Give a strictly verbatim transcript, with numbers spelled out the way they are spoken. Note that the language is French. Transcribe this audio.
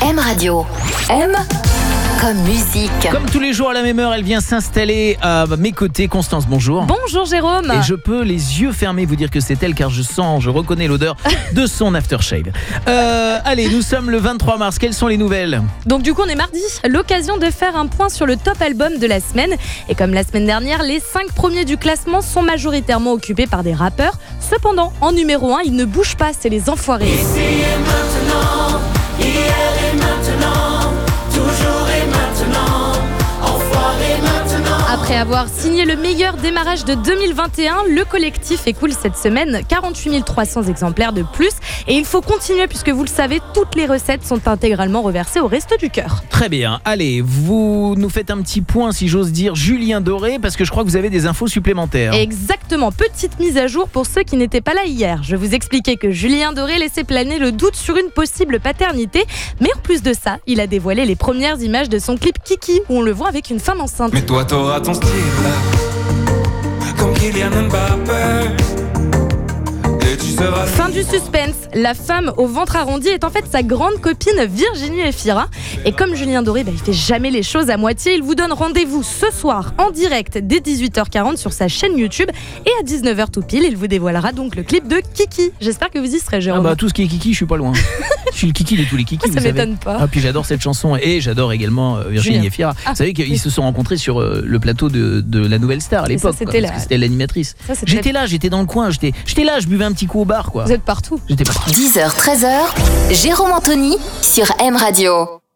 M Radio. M comme musique. Comme tous les jours à la même heure, elle vient s'installer à mes côtés. Constance, bonjour. Bonjour Jérôme. Et je peux les yeux fermés vous dire que c'est elle car je sens, je reconnais l'odeur de son aftershave. Euh, allez, nous sommes le vingt-trois mars. Quelles sont les nouvelles ? Donc du coup on est mardi, l'occasion de faire un point sur le top album de la semaine. Et comme la semaine dernière, les cinq premiers du classement sont majoritairement occupés par des rappeurs. Cependant, en numéro un, ils ne bougent pas, c'est les Enfoirés. Ici et maintenant, hier et maintenant, toujours et maintenant, enfoiré maintenant. Après avoir signé le meilleur démarrage de deux mille vingt et un, le collectif écoule cette semaine quarante-huit mille trois cents exemplaires de plus. Et il faut continuer puisque vous le savez, toutes les recettes sont intégralement reversées au Resto du Cœur. Très bien, allez, vous nous faites un petit point, si j'ose dire, Julien Doré, parce que je crois que vous avez des infos supplémentaires. Exactement, petite mise à jour pour ceux qui n'étaient pas là hier. Je vous expliquais que Julien Doré laissait planer le doute sur une possible paternité. Mais en plus de ça, il a dévoilé les premières images de son clip Kiki, où on le voit avec une femme enceinte. Mais toi t'auras ton style comme Kylian Mbappé. Et tu seras Fin du suspense, la femme au ventre arrondi est en fait sa grande copine Virginie Efira. Et comme Julien Doré, bah, il fait jamais les choses à moitié, il vous donne rendez-vous ce soir en direct dès dix-huit heures quarante sur sa chaîne YouTube. Et à dix-neuf heures tout pile, il vous dévoilera donc le clip de Kiki. J'espère que vous y serez, Ah Jérôme. bah tout ce qui est Kiki, je suis pas loin. Je suis le Kiki de tous les Kiki, Ça vous savez. m'étonne pas. Ah, puis j'adore cette chanson et j'adore également euh, Virginie Julien. Efira. Ah, vous savez qu'ils oui. se sont rencontrés sur euh, le plateau de, de la Nouvelle Star à Et ça, l'époque. c'était quoi, la- parce que c'était l'animatrice. Ça, c'était- J'étais là, j'étais dans le coin, j'étais, j'étais là, je buvais un petit coup au bar quoi. Vous êtes partout. J'étais parti. dix heures treize heures, Jérôme Anthony sur M Radio.